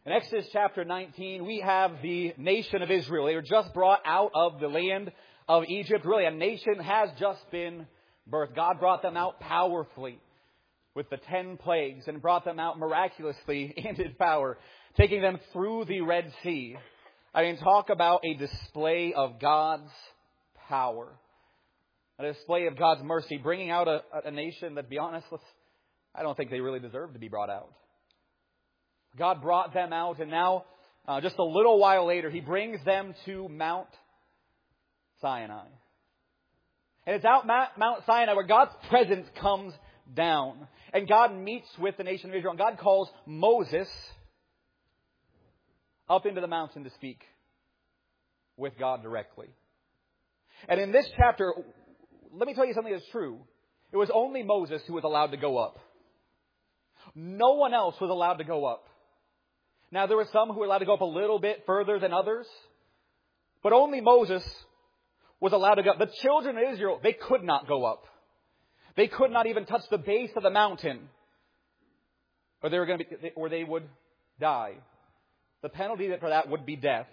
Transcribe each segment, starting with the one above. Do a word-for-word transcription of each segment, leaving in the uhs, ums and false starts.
In Exodus chapter nineteen, we have the nation of Israel. They were just brought out of the land of Egypt. Really, a nation has just been birthed. God brought them out powerfully with the ten plagues and brought them out miraculously and in power, taking them through the Red Sea. I mean, talk about a display of God's power. A display of God's mercy, bringing out a, a nation that, to be honest, I don't think they really deserve to be brought out. God brought them out, and now, uh, just a little while later, He brings them to Mount Sinai. And it's out Mount Sinai where God's presence comes down. And God meets with the nation of Israel. And God calls Moses up into the mountain to speak with God directly. And in this chapter, let me tell you something that's true. It was only Moses who was allowed to go up. No one else was allowed to go up. Now, there were some who were allowed to go up a little bit further than others. But only Moses was allowed to go up. The children of Israel, they could not go up. They could not even touch the base of the mountain. Or they were going to be, or they would die. The penalty for that would be death.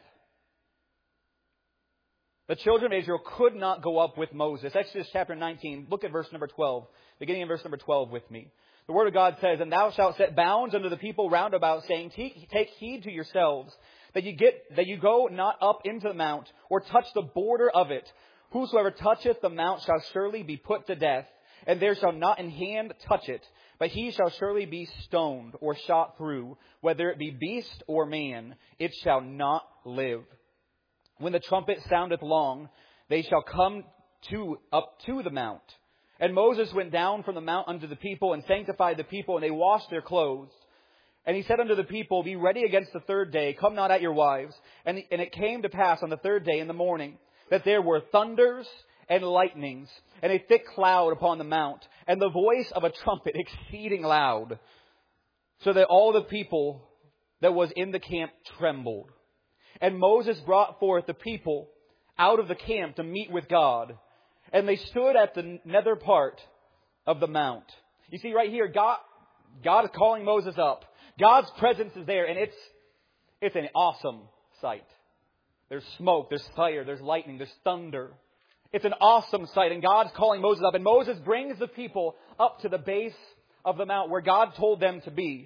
The children of Israel could not go up with Moses. Exodus chapter nineteen, look at verse number twelve. Beginning in verse number twelve with me. The Word of God says, "And thou shalt set bounds unto the people round about, saying, Take heed to yourselves, that you get that you go not up into the mount, or touch the border of it. Whosoever toucheth the mount shall surely be put to death, and there shall not an hand touch it, but he shall surely be stoned or shot through, whether it be beast or man, it shall not live. When the trumpet soundeth long, they shall come to up to the mount. And Moses went down from the mount unto the people, and sanctified the people, and they washed their clothes. And he said unto the people, Be ready against the third day, come not at your wives. And, and it came to pass on the third day in the morning, that there were thunders and lightnings, and a thick cloud upon the mount, and the voice of a trumpet exceeding loud, so that all the people that was in the camp trembled. And Moses brought forth the people out of the camp to meet with God. And they stood at the nether part of the mount." You see right here, God, God is calling Moses up. God's presence is there, and it's, it's an awesome sight. There's smoke, there's fire, there's lightning, there's thunder. It's an awesome sight, and God's calling Moses up. And Moses brings the people up to the base of the mount where God told them to be.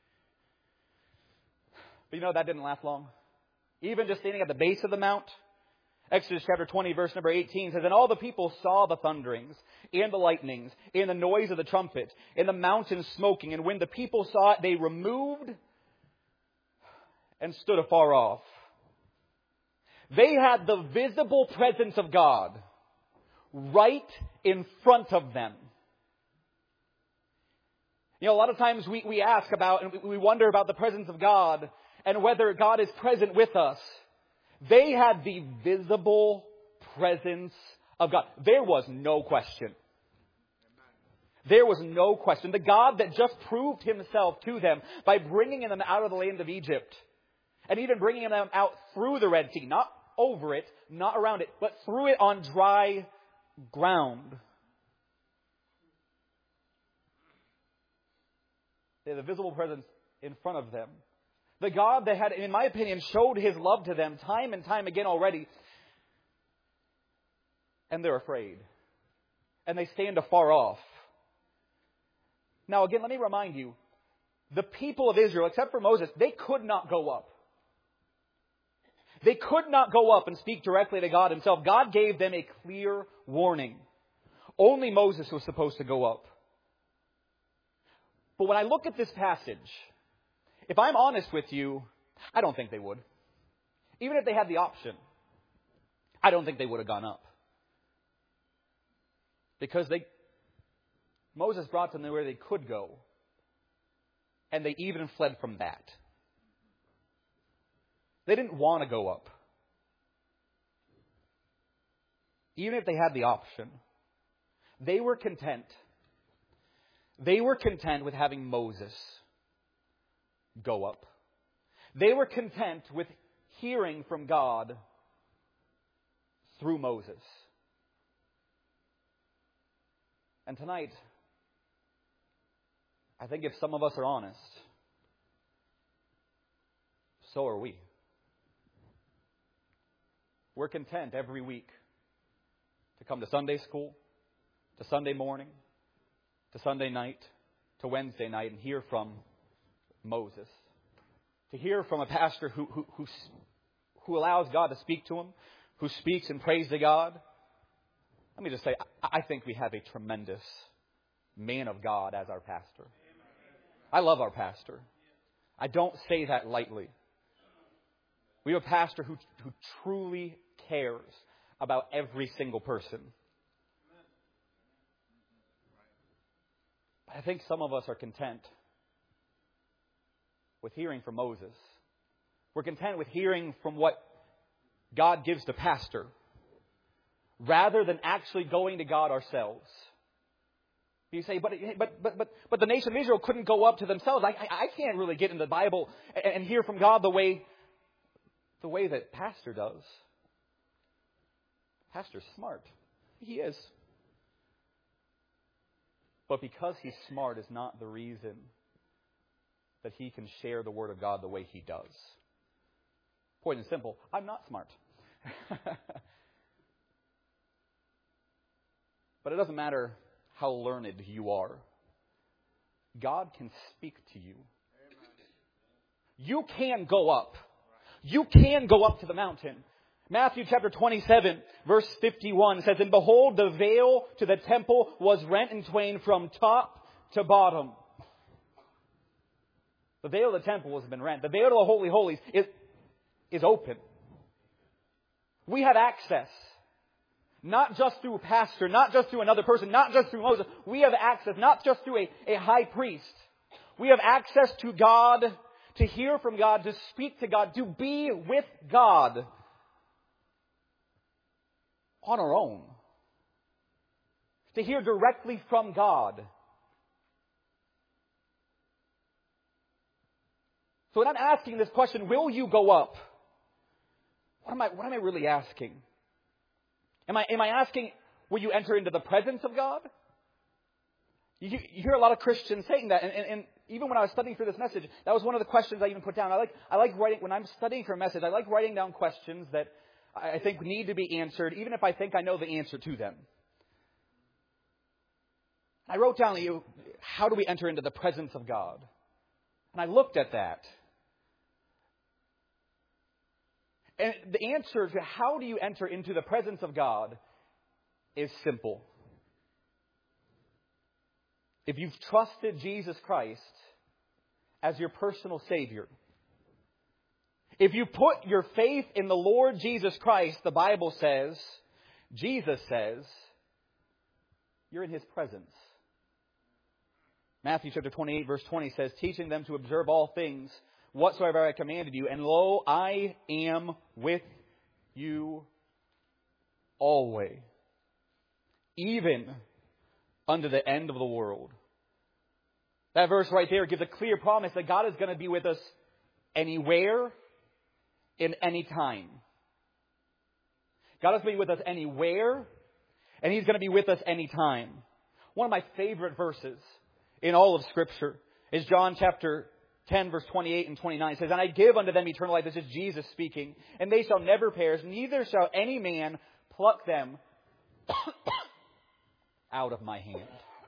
But you know, that didn't last long. Even just standing at the base of the mount, Exodus chapter twenty, verse number eighteen says, "And all the people saw the thunderings, and the lightnings, and the noise of the trumpet, and the mountain smoking. And when the people saw it, they removed and stood afar off." They had the visible presence of God right in front of them. You know, a lot of times we, we ask about, and we wonder about the presence of God, and whether God is present with us. They had the visible presence of God. There was no question. There was no question. The God that just proved Himself to them by bringing them out of the land of Egypt. And even bringing them out through the Red Sea. Not over it, not around it, but through it on dry ground. They had the visible presence in front of them. The God that had, in my opinion, showed His love to them time and time again already. And they're afraid. And they stand afar off. Now again, let me remind you. The people of Israel, except for Moses, they could not go up. They could not go up and speak directly to God Himself. God gave them a clear warning. Only Moses was supposed to go up. But when I look at this passage, if I'm honest with you, I don't think they would. Even if they had the option, I don't think they would have gone up. Because they, Moses brought them where they could go. And they even fled from that. They didn't want to go up. Even if they had the option. They were content. They were content with having Moses go up. They were content with hearing from God through Moses. And tonight, I think if some of us are honest, so are we. We're content every week to come to Sunday school, to Sunday morning, to Sunday night, to Wednesday night, and hear from Moses. To hear from a pastor who, who, who, who allows God to speak to him, who speaks and prays to God. Let me just say, I think we have a tremendous man of God as our pastor. I love our pastor. I don't say that lightly. We have a pastor who, who truly cares about every single person. But I think some of us are content with hearing from Moses. We're content with hearing from what God gives the pastor, rather than actually going to God ourselves. You say, but but but but but the nation of Israel couldn't go up to themselves. I I, I can't really get in the Bible and, and hear from God the way the way that pastor does. Pastor's smart. He is. But because he's smart is not the reason that he can share the Word of God the way he does. Point and simple, I'm not smart. But it doesn't matter how learned you are. God can speak to you. You can go up. You can go up to the mountain. Matthew chapter twenty-seven, verse fifty-one says, "And behold, the veil to the temple was rent in twain from top to bottom." The veil of the temple has been rent. The veil to the Holy Holies is, is open. We have access. Not just through a pastor, not just through another person, not just through Moses. We have access, not just through a, a high priest. We have access to God, to hear from God, to speak to God, to be with God on our own. To hear directly from God. So when I'm asking this question, will you go up? What am I, what am I really asking? Am I, am I asking, will you enter into the presence of God? You, you hear a lot of Christians saying that. And, and, and even when I was studying for this message, that was one of the questions I even put down. I like, I like writing, when I'm studying for a message, I like writing down questions that I think need to be answered, even if I think I know the answer to them. I wrote down, you, how do we enter into the presence of God? And I looked at that. And the answer to how do you enter into the presence of God is simple. If you've trusted Jesus Christ as your personal Savior, if you put your faith in the Lord Jesus Christ, the Bible says, Jesus says, you're in His presence. Matthew chapter twenty-eight, verse twenty says, "Teaching them to observe all things whatsoever I commanded you, and lo, I am with you always, even unto the end of the world." That verse right there gives a clear promise that God is going to be with us anywhere, in any time. God is going to be with us anywhere, and He's going to be with us anytime. One of my favorite verses in all of Scripture is John chapter ten, verse twenty-eight and twenty-nine. It says, "And I give unto them eternal life." This is Jesus speaking. "And they shall never perish, neither shall any man pluck them out of my hand."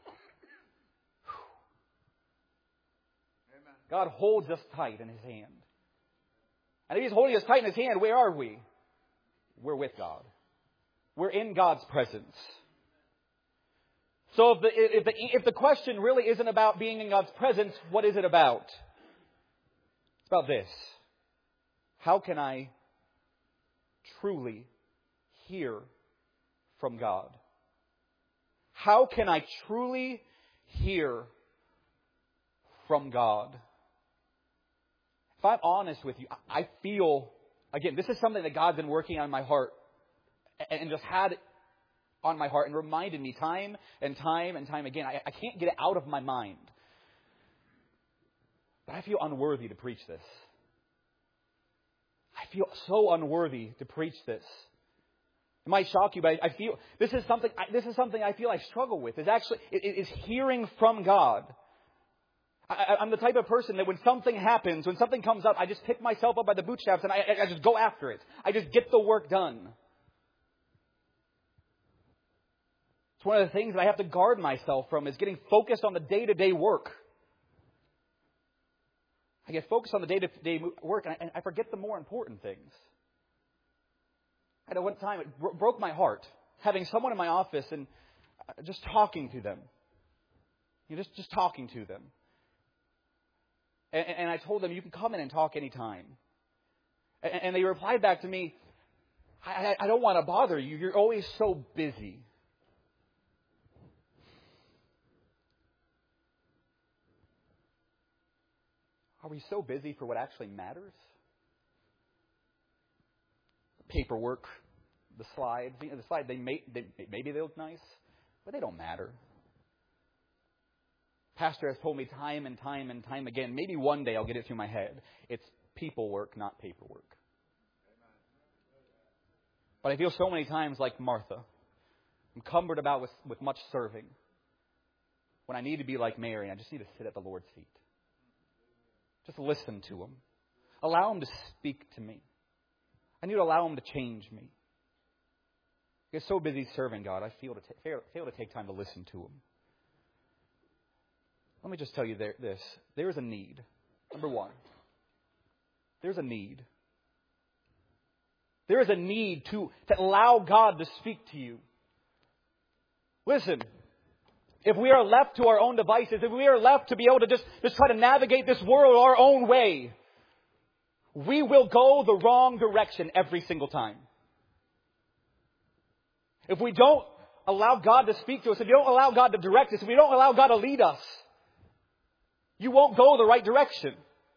God holds us tight in His hand. And if He's holding us tight in His hand, where are we? We're with God. We're in God's presence. So if the, if the, if the question really isn't about being in God's presence, what is it about? It's about this. How can I truly hear from God? How can I truly hear from God? If I'm honest with you, I feel, again, this is something that God's been working on my heart and just had on my heart and reminded me time and time and time again. I, I can't get it out of my mind. But I feel unworthy to preach this. I feel so unworthy to preach this. It might shock you, but I, I feel this is something. I, this is something I feel I struggle with. Is actually is hearing from God. I, I'm the type of person that when something happens, when something comes up, I just pick myself up by the bootstraps and I, I just go after it. I just get the work done. It's one of the things that I have to guard myself from is getting focused on the day-to-day work. I get focused on the day-to-day work and I, and I forget the more important things. At one time, it bro- broke my heart having someone in my office and just talking to them. You know, just, just talking to them. And, and I told them, you can come in and talk anytime. And, and they replied back to me, I, I don't want to bother you. You're always so busy. Are we so busy for what actually matters? Paperwork, the slides. You know, the slide, they may, they, maybe they look nice, but they don't matter. Pastor has told me time and time and time again, maybe one day I'll get it through my head. It's people work, not paperwork. But I feel so many times like Martha. I'm cumbered about with, with much serving. When I need to be like Mary, I just need to sit at the Lord's feet. Just listen to Him. Allow Him to speak to me. I need to allow Him to change me. I get so busy serving God, I feel to t- fail, fail to take time to listen to Him. Let me just tell you there, this. There is a need. Number one. There's a need. There is a need to, to allow God to speak to you. Listen. If we are left to our own devices, if we are left to be able to just, just try to navigate this world our own way, we will go the wrong direction every single time. If we don't allow God to speak to us, if you don't allow God to direct us, if we don't allow God to lead us, you won't go the right direction.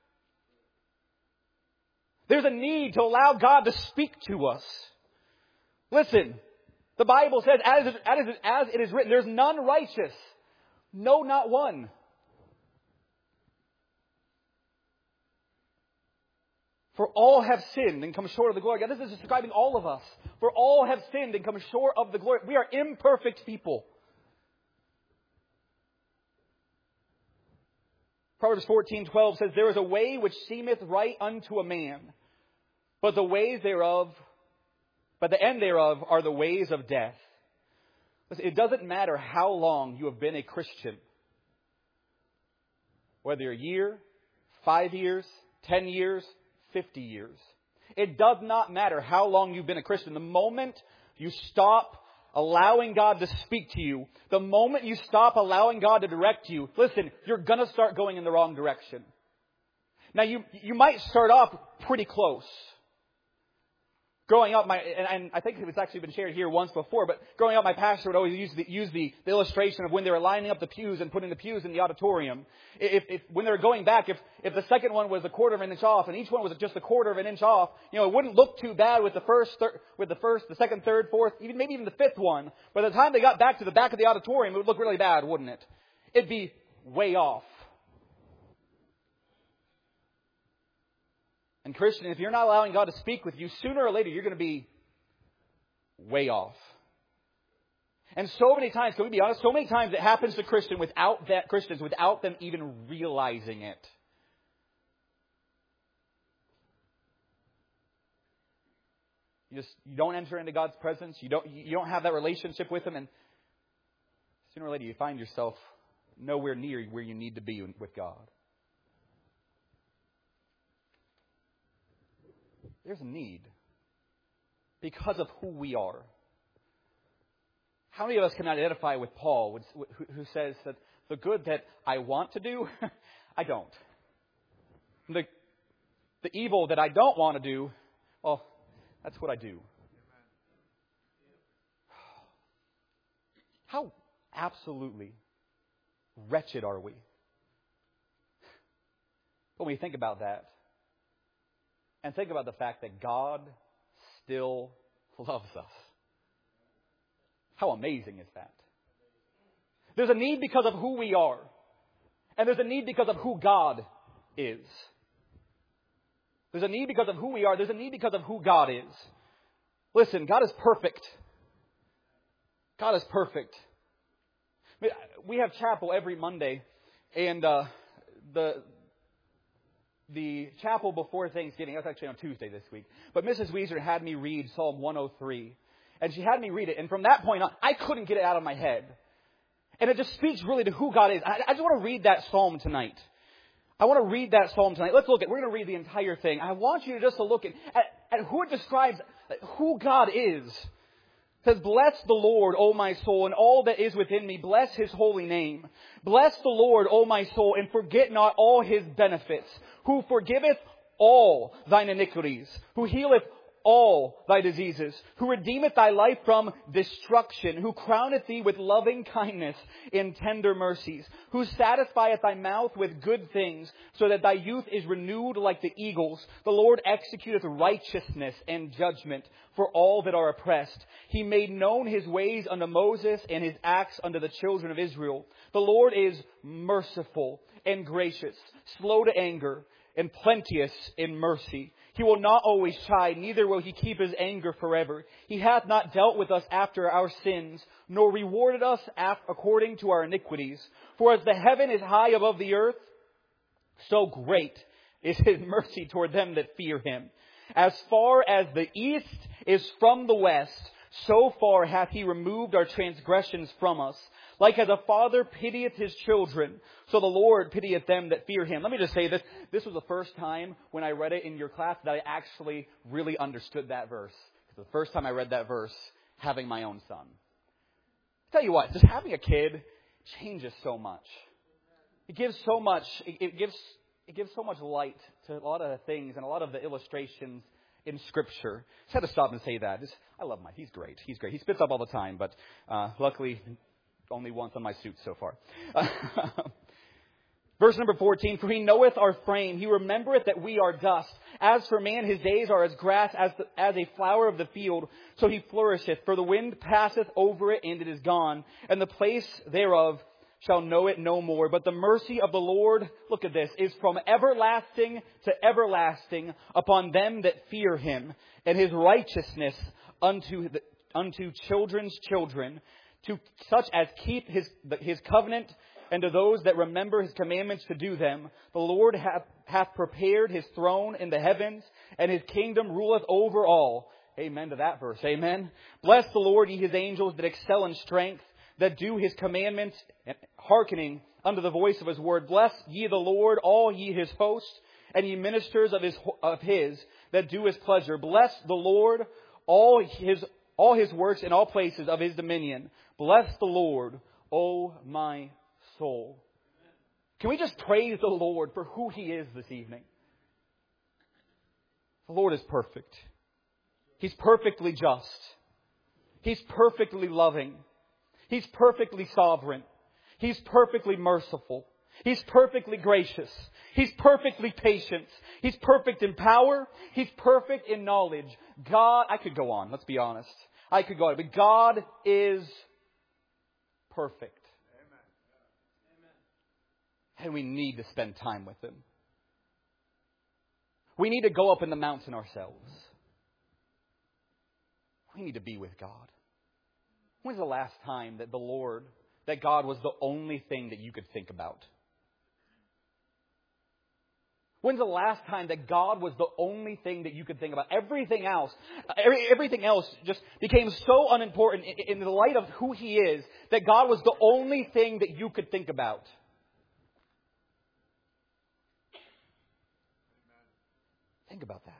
There's a need to allow God to speak to us. Listen. The Bible says, as it, as, it, as it is written, there's none righteous. No, not one. For all have sinned and come short of the glory of God. This is describing all of us. For all have sinned and come short of the glory. We are imperfect people. Proverbs fourteen twelve says, there is a way which seemeth right unto a man, but the ways thereof But the end thereof are the ways of death. Listen, it doesn't matter how long you have been a Christian. Whether you're a year, five years, ten years, fifty years. It does not matter how long you've been a Christian. The moment you stop allowing God to speak to you, the moment you stop allowing God to direct you, listen, you're going to start going in the wrong direction. Now, you, you might start off pretty close. Growing up, my and, and I think it's actually been shared here once before, but growing up, my pastor would always use the, use the, the illustration of when they were lining up the pews and putting the pews in the auditorium. If, if when they were going back, if, if the second one was a quarter of an inch off and each one was just a quarter of an inch off, you know, it wouldn't look too bad with the first, thir- with the first, the second, third, fourth, even maybe even the fifth one. By the time they got back to the back of the auditorium, it would look really bad, wouldn't it? It'd be way off. And Christian, if you're not allowing God to speak with you, sooner or later you're going to be way off. And so many times, can we be honest, so many times it happens to Christian without that Christians without them even realizing it. You just you don't enter into God's presence, you don't you don't have that relationship with Him, and sooner or later you find yourself nowhere near where you need to be with God. There's a need because of who we are. How many of us can identify with Paul, who says that the good that I want to do, I don't. The, the evil that I don't want to do, well, that's what I do. How absolutely wretched are we when we think about that? And think about the fact that God still loves us. How amazing is that? There's a need because of who we are. And there's a need because of who God is. There's a need because of who we are. There's a need because of who God is. Listen, God is perfect. God is perfect. We have chapel every Monday. And uh, the the chapel before Thanksgiving. That was actually on Tuesday this week. But Missus Weezer had me read Psalm one oh three. And she had me read it. And from that point on, I couldn't get it out of my head. And it just speaks really to who God is. I, I just want to read that psalm tonight. I want to read that psalm tonight. Let's look at, we're going to read the entire thing. I want you to just to look at, at, at who it describes, who God is. It says, bless the Lord, O my soul, and all that is within me. Bless His holy name. Bless the Lord, O my soul, and forget not all His benefits. Who forgiveth all thine iniquities. Who healeth all thy diseases, who redeemeth thy life from destruction, who crowneth thee with loving kindness in tender mercies, who satisfieth thy mouth with good things, so that thy youth is renewed like the eagles. The Lord executeth righteousness and judgment for all that are oppressed. He made known His ways unto Moses, and His acts unto the children of Israel. The Lord is merciful and gracious, slow to anger, and plenteous in mercy. He will not always chide, neither will He keep His anger forever. He hath not dealt with us after our sins, nor rewarded us according to our iniquities. For as the heaven is high above the earth, so great is His mercy toward them that fear Him. As far as the east is from the west, so far hath He removed our transgressions from us. Like as a father pitieth his children, so the Lord pitieth them that fear Him. Let me just say this. This was the first time when I read it in your class that I actually really understood that verse. It's the first time I read that verse, having my own son. I'll tell you what, just having a kid changes so much. It gives so much, it, it gives it gives so much light to a lot of the things and a lot of the illustrations in Scripture. Just had to stop and say that. Just, I love Mike. He's great. He's great. He spits up all the time, but uh, luckily only once on my suit so far. Verse number fourteen, for He knoweth our frame. He remembereth that we are dust. As for man, his days are as grass, as, the, as a flower of the field. So he flourisheth. For the wind passeth over it, and it is gone. And the place thereof shall know it no more. But the mercy of the Lord, look at this, is from everlasting to everlasting upon them that fear Him. And His righteousness unto, the, unto children's children, to such as keep His, his covenant, and to those that remember His commandments to do them. The Lord hath, hath prepared His throne in the heavens, and His kingdom ruleth over all. Amen to that verse. Amen. Bless the Lord, ye His angels that excel in strength, that do His commandments, hearkening unto the voice of His word. Bless ye the Lord, all ye His hosts, and ye ministers of His, of His that do His pleasure. Bless the Lord, all His all His works in all places of His dominion. Bless the Lord, O my soul. Can we just praise the Lord for who He is this evening? The Lord is perfect. He's perfectly just. He's perfectly loving. He's perfectly sovereign. He's perfectly merciful. He's perfectly gracious. He's perfectly patient. He's perfect in power. He's perfect in knowledge. God, I could go on, let's be honest. I could go on, but God is perfect. And we need to spend time with Him. We need to go up in the mountain ourselves. We need to be with God. When's the last time that the Lord, that God was the only thing that you could think about? When's the last time that God was the only thing that you could think about? Everything else, every, everything else just became so unimportant in, in the light of who He is, that God was the only thing that you could think about. Think about that.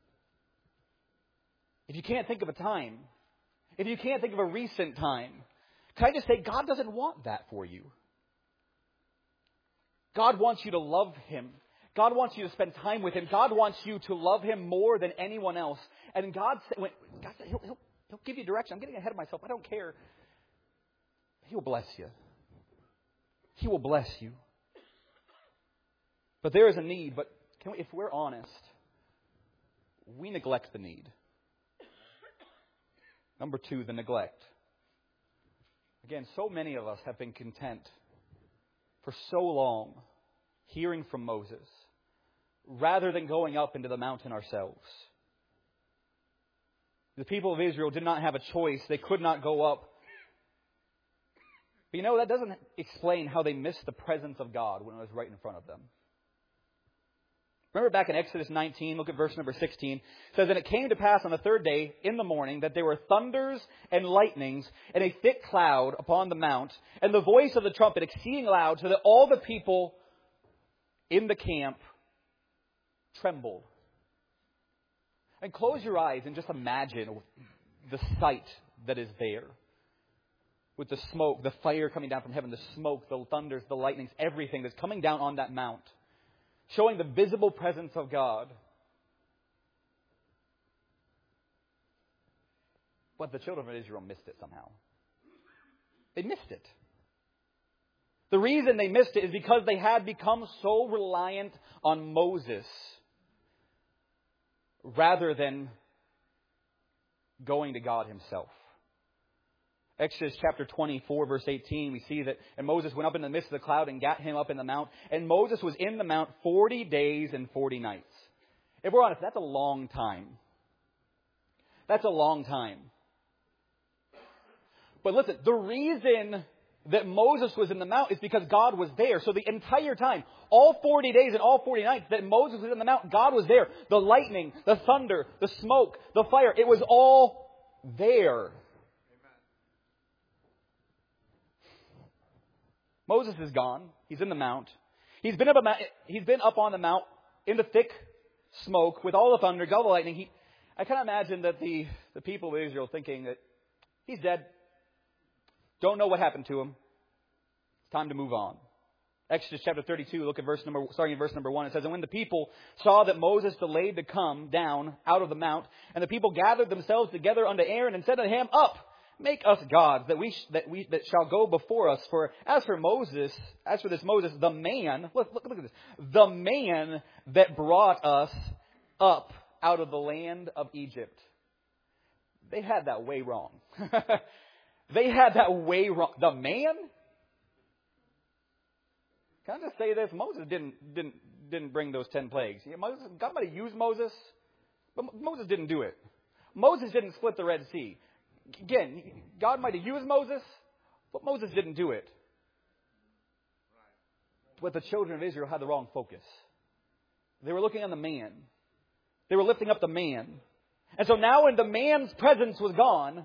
If you can't think of a time, if you can't think of a recent time, can I just say God doesn't want that for you? God wants you to love Him. God wants you to spend time with Him. God wants you to love Him more than anyone else. And God said, when, God said he'll, he'll, he'll give you direction. I'm getting ahead of myself. I don't care. He will bless you. He will bless you. But there is a need. But can we, if we're honest, we neglect the need. Number two, the neglect. Again, so many of us have been content for so long hearing from Moses rather than going up into the mountain ourselves. The people of Israel did not have a choice. They could not go up. But you know, that doesn't explain how they missed the presence of God when it was right in front of them. Remember back in Exodus nineteen, look at verse number sixteen. It says, "And it came to pass on the third day in the morning that there were thunders and lightnings and a thick cloud upon the mount, and the voice of the trumpet exceeding loud, so that all the people in the camp trembled." And close your eyes and just imagine the sight that is there. With the smoke, the fire coming down from heaven, the smoke, the thunders, the lightnings, everything that's coming down on that mount, showing the visible presence of God. But the children of Israel missed it somehow. They missed it. The reason they missed it is because they had become so reliant on Moses rather than going to God Himself. Exodus chapter twenty-four, verse eighteen, we see that, "And Moses went up in the midst of the cloud and gat him up in the mount. And Moses was in the mount forty days and forty nights." If we're honest, that's a long time. That's a long time. But listen, the reason that Moses was in the mount is because God was there. So the entire time, all forty days and all forty nights that Moses was in the mount, God was there. The lightning, the thunder, the smoke, the fire, it was all there. Moses is gone. He's in the mount. He's been up, a, he's been up on the mount in the thick smoke with all the thunder, all the lightning. He, I can imagine that the, the people of Israel thinking that he's dead. Don't know what happened to him. It's time to move on. Exodus chapter thirty-two, look at verse number, starting in verse number one. It says, "And when the people saw that Moses delayed to come down out of the mount, and the people gathered themselves together unto Aaron and said unto him, Up, make us gods that we sh- that we that shall go before us. For as for Moses, as for this Moses, the man, look, look, look at this, the man that brought us up out of the land of Egypt." They had that way wrong. They had that way wrong. The man? Can I just say this? Moses didn't didn't didn't bring those ten plagues. Moses, God might have used Moses, but Moses didn't do it. Moses didn't split the Red Sea. Again, God might have used Moses, but Moses didn't do it. But the children of Israel had the wrong focus. They were looking on the man. They were lifting up the man. And so now when the man's presence was gone,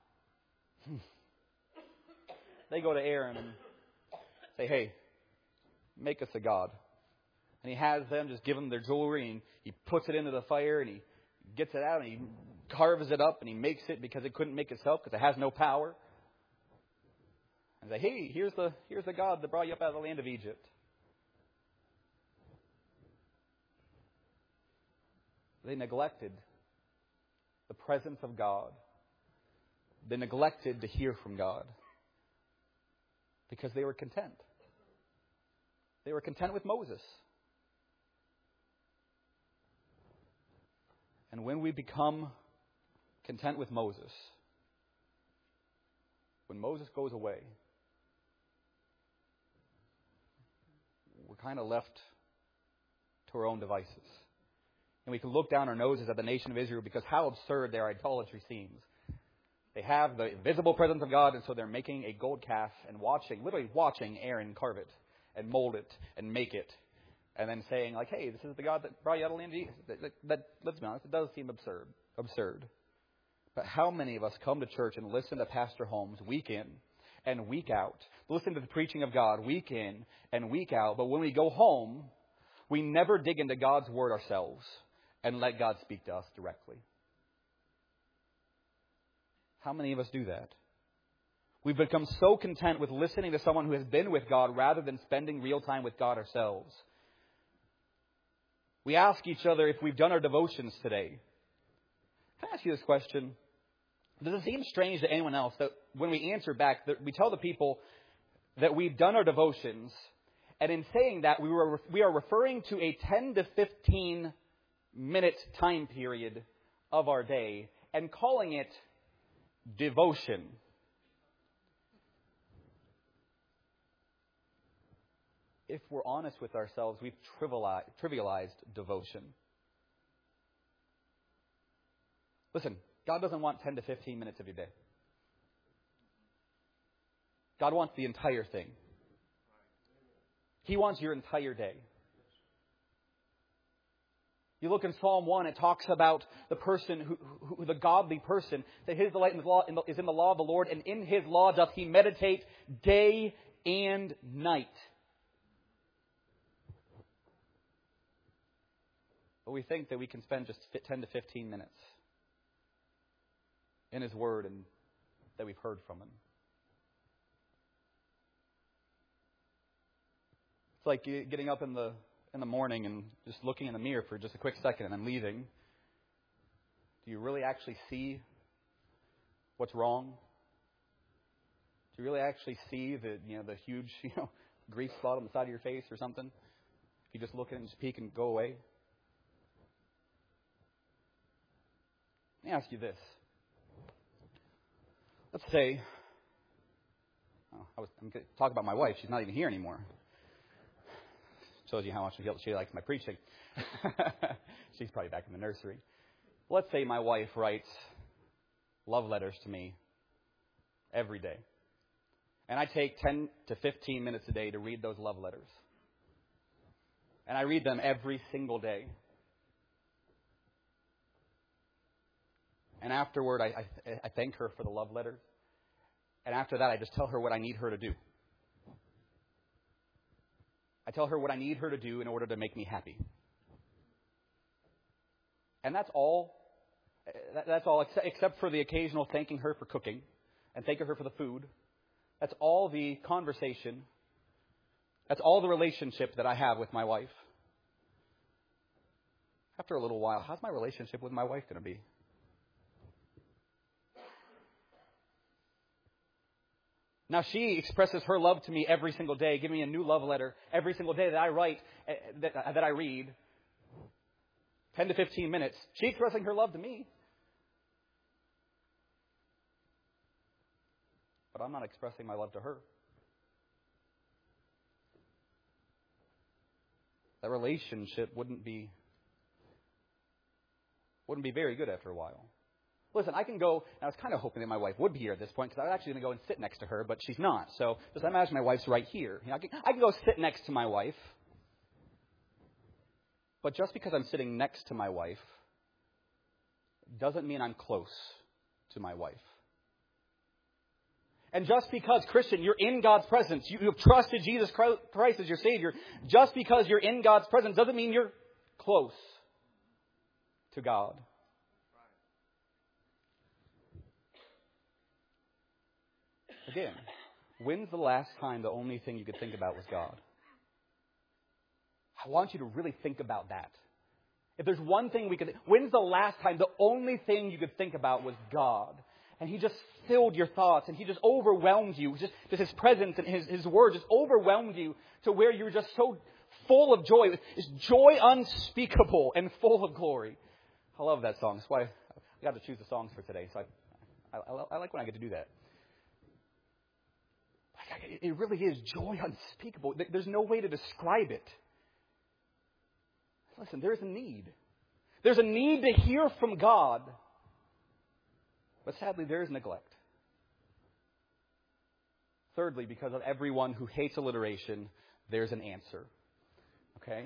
they go to Aaron and say, "Hey, make us a god." And he has them just give them their jewelry, and he puts it into the fire, and he gets it out, and he carves it up, and he makes it because it couldn't make itself because it has no power. And say, "Hey, here's the here's the God that brought you up out of the land of Egypt." They neglected the presence of God. They neglected to hear from God because they were content. They were content with Moses. And when we become content with Moses, when Moses goes away, we're kind of left to our own devices. And we can look down our noses at the nation of Israel because how absurd their idolatry seems. They have the visible presence of God, and so they're making a gold calf and watching, literally watching Aaron carve it and mold it and make it. And then saying, like, "Hey, this is the God that brought you out of the land of Egypt." That, that, that, let's be honest, it does seem absurd. Absurd. But how many of us come to church and listen to Pastor Holmes week in and week out, listen to the preaching of God week in and week out, but when we go home, we never dig into God's Word ourselves and let God speak to us directly? How many of us do that? We've become so content with listening to someone who has been with God rather than spending real time with God ourselves. We ask each other if we've done our devotions today. Can I ask you this question? Does it seem strange to anyone else that when we answer back, that we tell the people that we've done our devotions, and in saying that, we were we are referring to a ten to fifteen minute time period of our day and calling it devotion? If we're honest with ourselves, we've trivialized, trivialized devotion. Listen, God doesn't want ten to fifteen minutes of your day. God wants the entire thing. He wants your entire day. You look in Psalm one, it talks about the person, who, who the godly person, that his delight in the law, in the, is in the law of the Lord, and in his law doth he meditate day and night. But we think that we can spend just ten to fifteen minutes in his word and that we've heard from him. It's like getting up in the in the morning and just looking in the mirror for just a quick second and then leaving. Do you really actually see what's wrong? Do you really actually see the you know the huge you know grease spot on the side of your face or something? If you just look at it and just peek and go away. Let me ask you this. Let's say, oh, I was I'm going to talk about my wife. She's not even here anymore. Shows you how much she likes my preaching. She's probably back in the nursery. Let's say my wife writes love letters to me every day. And I take ten to fifteen minutes a day to read those love letters. And I read them every single day. And afterward, I, I, I thank her for the love letters. And after that, I just tell her what I need her to do. I tell her what I need her to do in order to make me happy. And that's all. That's all, except for the occasional thanking her for cooking and thanking her for the food. That's all the conversation. That's all the relationship that I have with my wife. After a little while, how's my relationship with my wife going to be? Now, she expresses her love to me every single day, giving me a new love letter every single day that I write, that, that I read. ten to fifteen minutes. She's expressing her love to me. But I'm not expressing my love to her. That relationship wouldn't be, wouldn't be very good after a while. Listen, I can go, and I was kind of hoping that my wife would be here at this point, because I was actually going to go and sit next to her, but she's not. So just imagine my wife's right here. You know, I, can, I can go sit next to my wife. But just because I'm sitting next to my wife doesn't mean I'm close to my wife. And just because, Christian, you're in God's presence, you have trusted Jesus Christ as your Savior, just because you're in God's presence doesn't mean you're close to God. Again, when's the last time the only thing you could think about was God? I want you to really think about that. If there's one thing we could... When's the last time the only thing you could think about was God? And He just filled your thoughts and He just overwhelmed you. Just, just His presence and His, His Word just overwhelmed you to where you were just so full of joy. It's joy unspeakable and full of glory. I love that song. That's why I got to choose the songs for today. So I, I, I like when I get to do that. It really is joy unspeakable. There's no way to describe it. Listen, there's a need. There's a need to hear from God. But sadly, there is neglect. Thirdly, because of everyone who hates alliteration, there's an answer. Okay?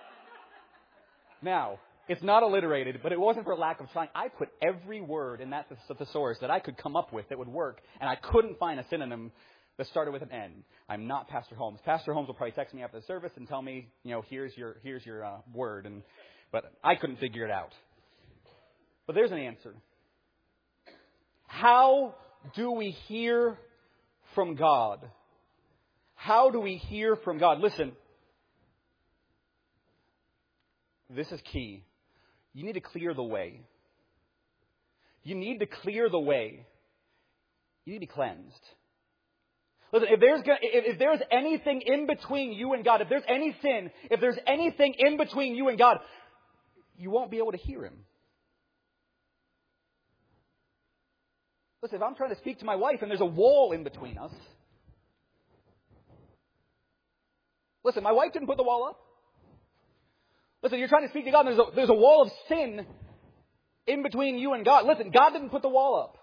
Now, it's not alliterated, but it wasn't for lack of trying. I put every word in that thesaurus that I could come up with that would work, and I couldn't find a synonym that started with an N. I'm not Pastor Holmes. Pastor Holmes will probably text me after the service and tell me, you know, here's your here's your uh, word. And but I couldn't figure it out. But there's an answer. How do we hear from God? How do we hear from God? Listen, this is key. You need to clear the way. You need to clear the way. You need to be cleansed. Listen, if there's, if there's anything in between you and God, if there's any sin, if there's anything in between you and God, you won't be able to hear Him. Listen, if I'm trying to speak to my wife and there's a wall in between us, listen, my wife didn't put the wall up. Listen, you're trying to speak to God and there's a, there's a wall of sin in between you and God. Listen, God didn't put the wall up.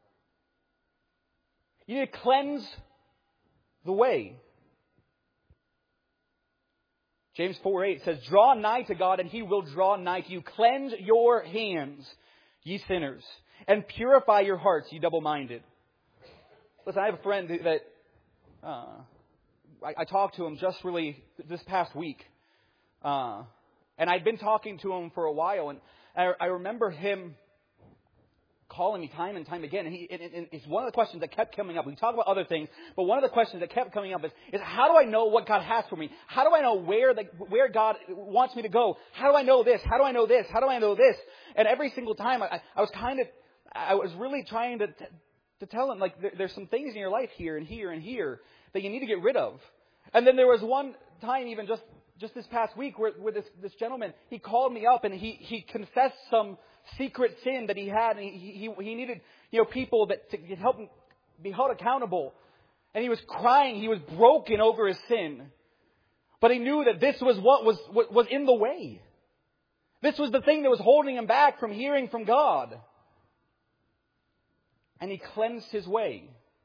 You need to cleanse the way. James four eight says, draw nigh to God, and He will draw nigh to you. Cleanse your hands, ye sinners, and purify your hearts, ye double-minded. Listen, I have a friend that uh, I, I talked to him just really this past week. Uh, and I'd been talking to him for a while, and I, I remember him calling me time and time again. And, he, and, and it's one of the questions that kept coming up. We talk about other things, but one of the questions that kept coming up is, is how do I know what God has for me? How do I know where the, where God wants me to go? How do I know this? How do I know this? How do I know this? And every single time I, I was kind of, I was really trying to, to tell him, like, there, there's some things in your life here and here and here that you need to get rid of. And then there was one time even just, just this past week where, where this, this gentleman, he called me up and he, he confessed some secret sin that he had, and he, he, he needed, you know, people that to help him be held accountable. And he was crying. He was broken over his sin. But he knew that this was what was, what was in the way. This was the thing that was holding him back from hearing from God. And he cleansed his way.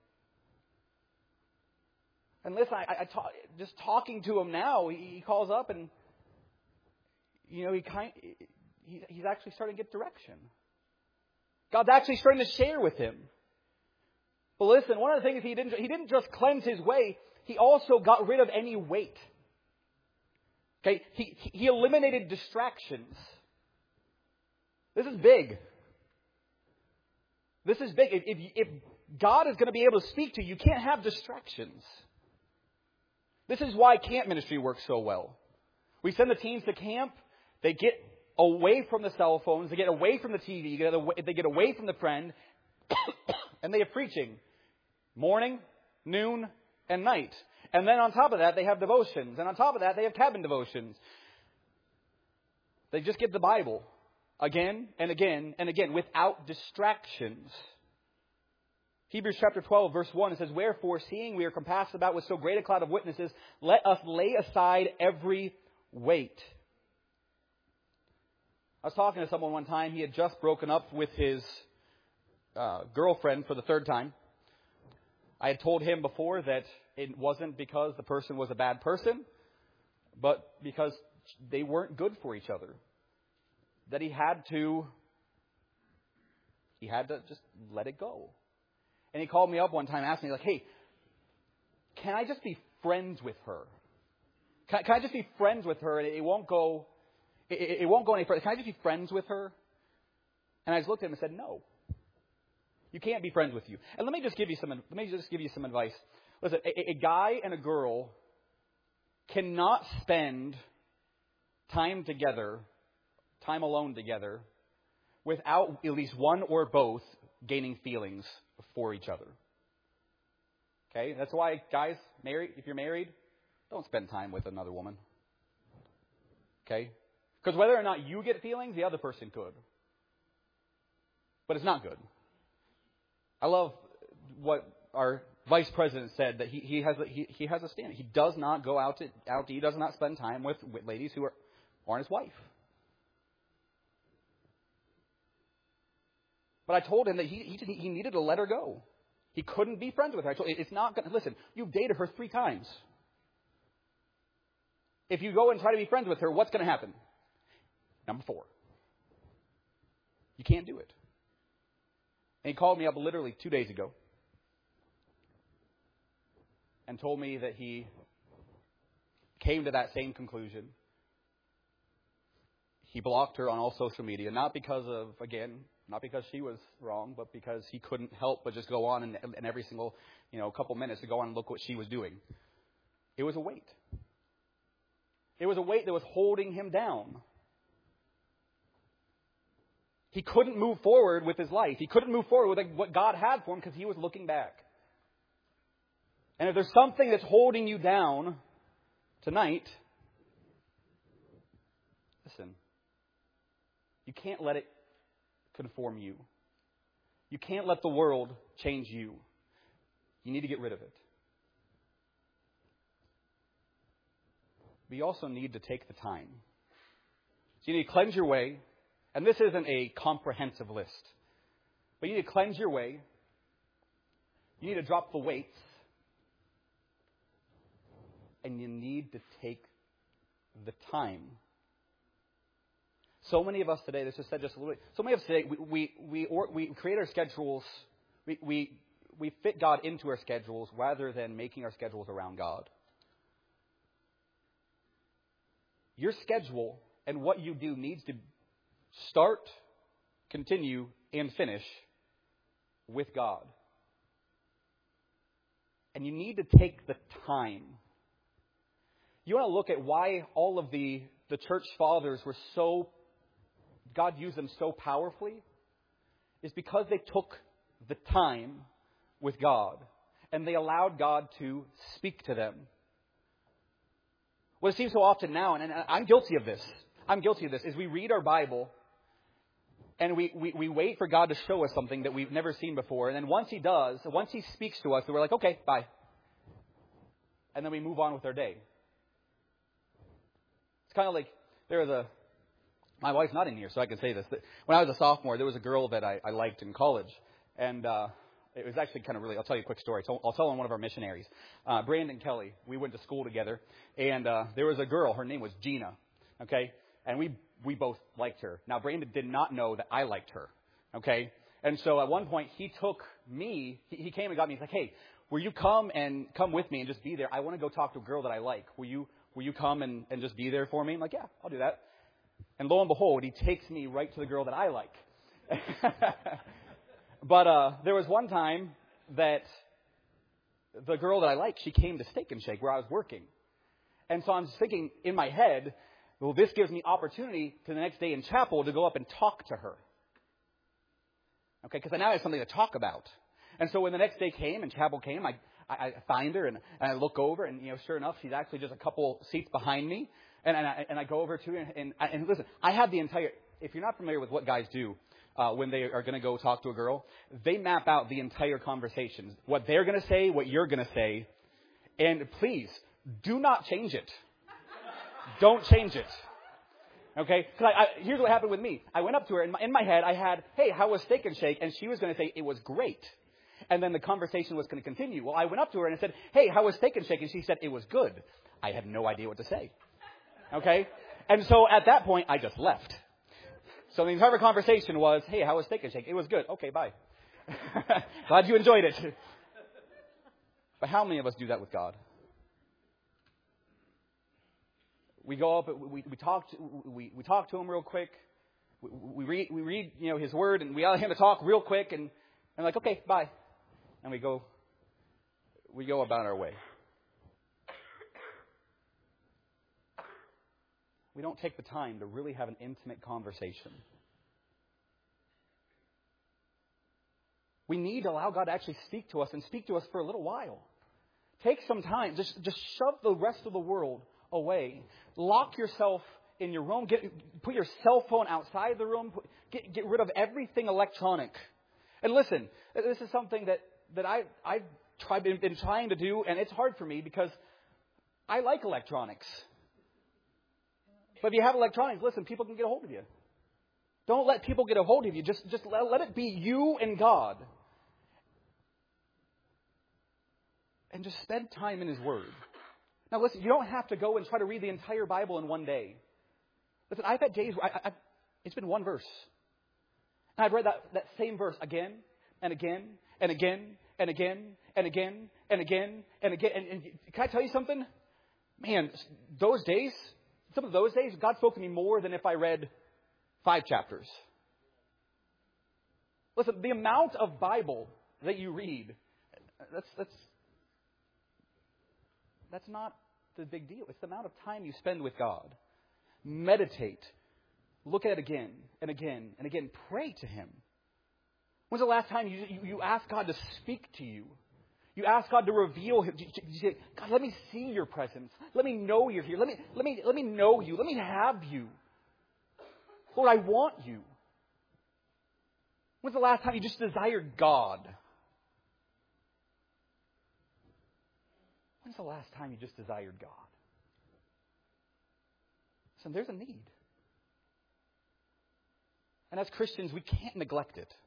And listen, I, I talk, just talking to him now, he, he calls up and, you know, he kind he, he's actually starting to get direction. God's actually starting to share with him. But listen, one of the things he didn't, he didn't just cleanse his way, he also got rid of any weight. Okay, he, he eliminated distractions. This is big. This is big. If, if, if God is going to be able to speak to you, you can't have distractions. This is why camp ministry works so well. We send the teens to camp. They get away from the cell phones. They get away from the T V. They get away, they get away from the friend. And they have preaching. Morning, noon, and night. And then on top of that, they have devotions. And on top of that, they have cabin devotions. They just get the Bible again and again and again without distractions. Hebrews chapter twelve, verse one, it says, wherefore, seeing we are compassed about with so great a cloud of witnesses, let us lay aside every weight. I was talking to someone one time. He had just broken up with his uh, girlfriend for the third time. I had told him before that it wasn't because the person was a bad person, but because they weren't good for each other. That he had to, he had to just let it go. And he called me up one time and asked me, like, hey, can I just be friends with her? Can, can I just be friends with her and it won't go, it, it won't go any further. Can I just be friends with her? And I just looked at him and said, no. You can't be friends with you. And let me just give you some, let me just give you some advice. Listen, a, a guy and a girl cannot spend time together, time alone together, without at least one or both gaining feelings for each other. Okay? That's why, guys, married, if you're married, don't spend time with another woman. Okay? Because whether or not you get feelings, the other person could. But it's not good. I love what our vice president said, that he, he has a, he, he has a standard. He does not go out to out to he does not spend time with, with ladies who are aren't his wife. But I told him that he, he he needed to let her go. He couldn't be friends with her. I told him, it's not going to listen. You've dated her three times. If you go and try to be friends with her, what's going to happen? Number four. You can't do it. And he called me up literally two days ago and told me that he came to that same conclusion. He blocked her on all social media, not because of, again, not because she was wrong, but because he couldn't help but just go on and, and every single, you know, couple minutes to go on and look what she was doing. It was a weight. It was a weight that was holding him down. He couldn't move forward with his life. He couldn't move forward with what God had for him because he was looking back. And if there's something that's holding you down tonight, listen, you can't let it conform you. You can't let the world change you. You need to get rid of it. But you also need to take the time. So you need to cleanse your way. And this isn't a comprehensive list. But you need to cleanse your way. You need to drop the weights. And you need to take the time. So many of us today, this is said just a little bit, so many of us today, we, we, we, or, we create our schedules, we, we, we fit God into our schedules rather than making our schedules around God. Your schedule and what you do needs to start, continue, and finish with God. And you need to take the time. You want to look at why all of the, the church fathers were so, God used them so powerfully, is because they took the time with God. And they allowed God to speak to them. What it seems so often now, and I'm guilty of this, I'm guilty of this, is we read our Bible and we, we, we wait for God to show us something that we've never seen before. And then once He does, once He speaks to us, we're like, okay, bye. And then we move on with our day. It's kind of like, there was a, my wife's not in here, so I can say this. When I was a sophomore, there was a girl that I, I liked in college. And uh, it was actually kind of really, I'll tell you a quick story. So I'll tell on one of our missionaries. Uh, Brandon Kelly, we went to school together. And uh, there was a girl, her name was Gina. Okay? And we we both liked her. Now, Brandon did not know that I liked her. Okay? And so at one point, he took me, he, he came and got me. He's like, hey, will you come and come with me and just be there? I want to go talk to a girl that I like. Will you will you come and, and just be there for me? I'm like, yeah, I'll do that. And lo and behold, he takes me right to the girl that I like. But uh, there was one time that the girl that I like, she came to Steak and Shake where I was working. And so I'm just thinking in my head, well, this gives me opportunity to the next day in chapel to go up and talk to her. Okay, because I now have something to talk about. And so when the next day came and chapel came, I, I, I find her and, and I look over and, you know, sure enough, she's actually just a couple seats behind me. And, and, I, and I go over to her and, and, and listen, I have the entire, if you're not familiar with what guys do uh, when they are going to go talk to a girl, they map out the entire conversation. What they're going to say, what you're going to say. And please, do not change it. Don't change it. Okay? Because I, I, here's what happened with me. I went up to her, and in, in my head, I had, hey, how was Steak and Shake? And she was going to say, it was great. And then the conversation was going to continue. Well, I went up to her and I said, hey, how was Steak and Shake? And she said, it was good. I had no idea what to say. Okay? And so at that point, I just left. So the entire conversation was, hey, how was Steak and Shake? It was good. Okay, bye. Glad you enjoyed it. But how many of us do that with God? We go up, we, we talk, to, we, we talk to Him real quick. We, we read, we read, you know, His Word, and we allow Him to talk real quick, and I'm like, okay, bye, and we go, we go about our way. We don't take the time to really have an intimate conversation. We need to allow God to actually speak to us and speak to us for a little while. Take some time. Just, just shove the rest of the world away. Lock yourself in your room. Get, put your cell phone outside the room. Put, get, get rid of everything electronic. And listen, this is something that, that I, I've tried, been, been trying to do, and it's hard for me because I like electronics. But if you have electronics, listen, people can get a hold of you. Don't let people get a hold of you. Just, just let, let it be you and God. And just spend time in His Word. Now listen, you don't have to go and try to read the entire Bible in one day. Listen, I've had days where I, I, it's been one verse. And I've read that, that same verse again and again and again and again and again and again and again. And, and can I tell you something? Man, those days, some of those days, God spoke to me more than if I read five chapters. Listen, the amount of Bible that you read, that's that's that's not the big deal. It's the amount of time you spend with God. Meditate. Look at it again and again and again. Pray to Him. When's the last time you, you, you asked God to speak to you? You ask God to reveal Him. You say, God, let me see your presence. Let me know you're here. Let me, let me, let me know you. Let me have you. Lord, I want you. When's the last time you just desired God? When's the last time you just desired God? So there's a need. And as Christians, we can't neglect it.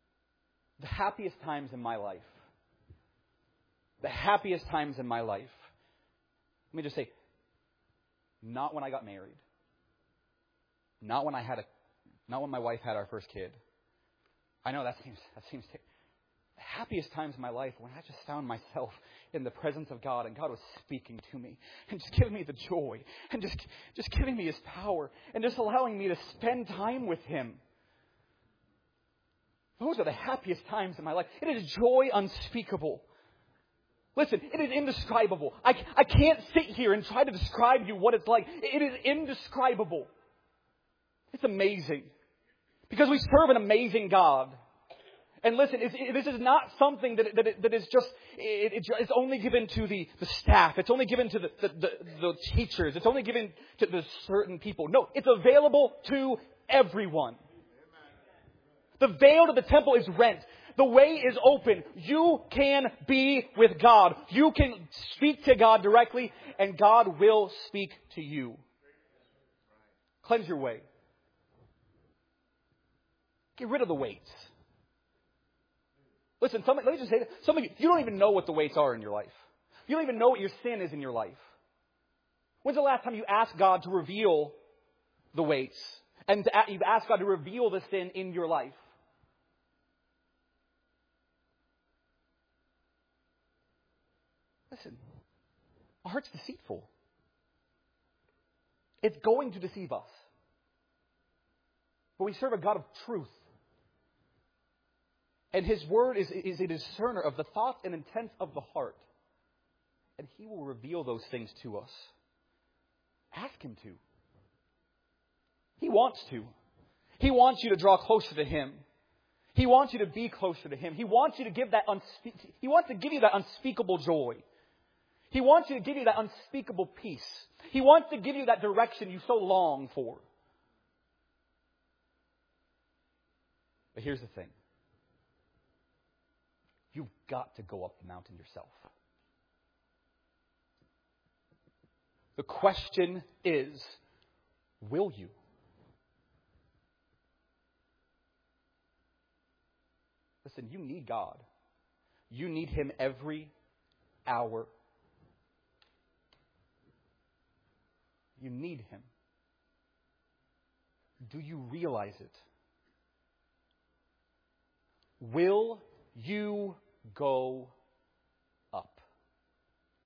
The happiest times in my life, the happiest times in my life Let me just say, not when I got married. Not when I had a, not when my wife had our first kid. I know that seems, that seems, the happiest times of my life when I just found myself in the presence of God and God was speaking to me and just giving me the joy and just, just giving me His power and just allowing me to spend time with Him. Those are the happiest times in my life. It is joy unspeakable. Listen, it is indescribable. I, I can't sit here and try to describe you what it's like. It is indescribable. It's amazing. Because we serve an amazing God. And listen, it's, it, this is not something that, that, that is just, it, it, it's only given to the, the staff. It's only given to the, the, the, the teachers. It's only given to the certain people. No, it's available to everyone. The veil to the temple is rent. The way is open. You can be with God. You can speak to God directly, and God will speak to you. Cleanse your way. Get rid of the weights. Listen, some, let me just say this. Some of you, you don't even know what the weights are in your life. You don't even know what your sin is in your life. When's the last time you asked God to reveal the weights? And to, you've asked God to reveal the sin in your life? Listen, our heart's deceitful. It's going to deceive us. But we serve a God of truth. And His Word is, is a discerner of the thoughts and intents of the heart. And He will reveal those things to us. Ask Him to. He wants to. He wants you to draw closer to Him. He wants you to be closer to Him. He wants you to give that unspe- He wants to give you that unspeakable joy. He wants you to give you that unspeakable peace. He wants to give you that direction you so long for. But here's the thing. You've got to go up the mountain yourself. The question is, will you? Listen, you need God. You need Him every hour. You need Him. Do you realize it? Will you go